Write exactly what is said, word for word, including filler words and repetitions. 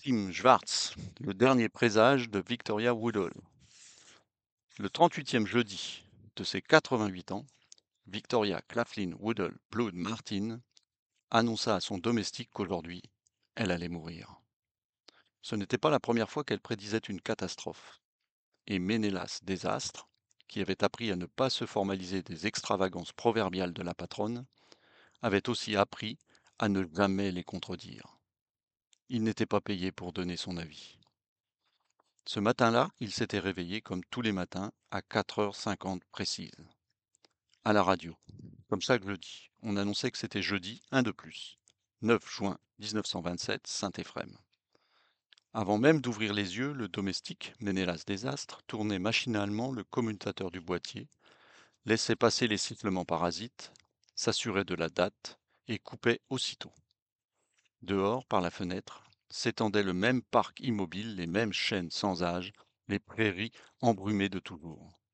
Joachim Schwartz, le dernier présage de Victoria Woodhull. Le trente-huitième jeudi de ses quatre-vingt-huit ans, Victoria Claflin Woodhull Blood Martin annonça à son domestique qu'aujourd'hui, elle allait mourir. Ce n'était pas la première fois qu'elle prédisait une catastrophe. Et Ménélas Désastre, qui avait appris à ne pas se formaliser des extravagances proverbiales de la patronne, avait aussi appris à ne jamais les contredire. Il n'était pas payé pour donner son avis. Ce matin-là, il s'était réveillé comme tous les matins à quatre heures cinquante précises. À la radio, comme chaque jeudi, on annonçait que c'était jeudi, un de plus. neuf juin mille neuf cent vingt-sept, Saint-Éphrem. Avant même d'ouvrir les yeux, le domestique, Ménélas Désastre, tournait machinalement le commutateur du boîtier, laissait passer les sifflements parasites, s'assurait de la date et coupait aussitôt. Dehors, par la fenêtre, s'étendait le même parc immobile, les mêmes chênes sans âge, les prairies embrumées de toujours.